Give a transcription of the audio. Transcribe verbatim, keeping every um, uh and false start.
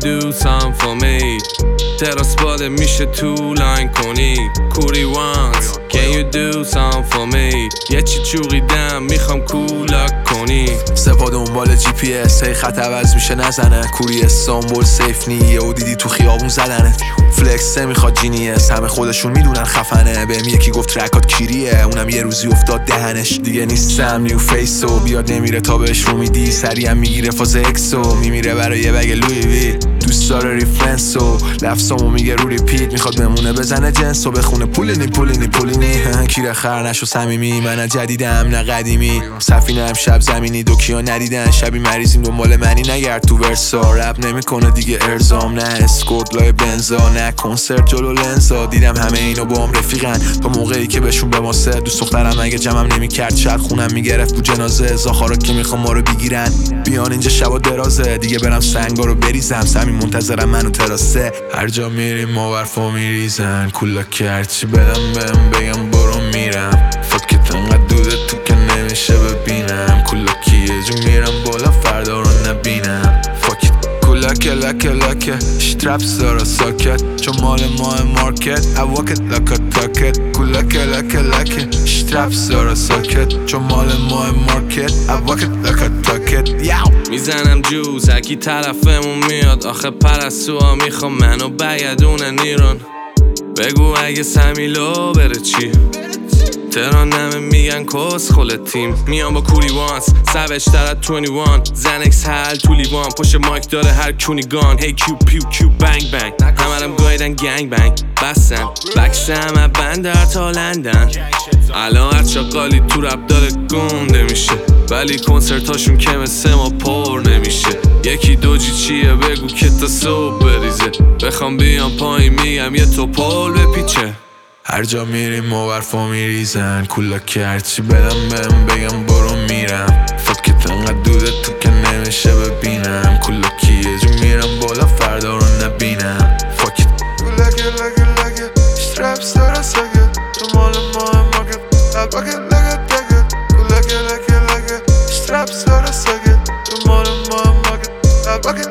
do something for me تراس باده میشه تو لاین کنی کوری وانس Can you do something for me یه چی چوقیدم میخوام کولاک کنی سپا دنبال جی پی اس هی خط عوض میشه نزنه کوری استانبول سیف نیه و دیدی تو خیابون زدنه فلکس میخواد جینیس همه خودشون میدونن خفنه بهم یکی گفت ترکات کیریه اونم یه روزی افتاد دهنش دیگه نیستم نیو فیسو بیاد نمیره تا بهش رو میدی سریعم میگیره فاز اکسو میمیره برای یه بگ لوی وی دوست داره ریفرنسو لفظامو میگه رو ریپیت میخواد بمونه بزنه جنسو بخونه پولینی پولینی پولینی کیره خر نشو صمیمی من جدیدم نه قدیمی سفینه هم شب زمینی دوکیا ندیدن شبی مریضیم دنبال منی نگرد تو ورسا رپ نمیکنه دیگه ارزام نه اسکورت لای بنزا نه کنسرت جلو لنزا دیدم همه اینو با هم رفیقن تا موقعی که بهشون بماسه دوست دخترم اگه جمعم نمیکرد شاید خونم میگرفت تو جنازه زاخارا که میخوام ما رو بگیرن بیان اینجا شبا درازه دیگه برم سنگا رو بریزم سمی منتظرم منو تراسه هر جا میریم ما برفا میریزن کولا که هرچی بدم بهم بگم برو میرم فاکت انقدر دوده تو که نمیشه ببینم کولا که یه جو میرم بالا فردا رو نبینم فاکت لکه لکه لکه شترپس دارا ساکت چون مال ماه مارکت اواکت لکه تاکت کلکه لکه لکه شترپس دارا ساکت چون مال ماه مارکت اواکت لکه تاکت میزنم جوز اکی طرفمون میاد آخه پرستوها میخوام منو بگدونه نیرون بگو اگه سمیلو بره چی تهران نمه میگن کس خل تیم میان با کوری وانس سوش ترد بیست و یک زنکس حل تو لیوان پشت مایک داره هر کونی گان هی کیو پیو کیو بنگ بنگ همرم گایدن گنگ بنگ بستن بکسم از بندر تا لندن الان هر چاقالی تو رب داره گنده میشه ولی کنسرتاشون که مثل ما پر نمیشه یکی دو جی چیه بگو که تا صبح بریزه بخوام بیام پایین میگم یه توپل بپیچه هر جا میریم ما برفا میریزن کولا که هرچی بدم بهم بگم برو میرم فاکت انقدر دوده تو که نمیشه ببینم کولا که یه جو میرم بالا فردا رو نبینم فاکت کولا که لگه لگه شترپس داره ساگه تو مال ماه مارکت الباکت لگه تاگت کولا که لگه لگه شترپس داره ساگه تو مال ماه مارکت الباکت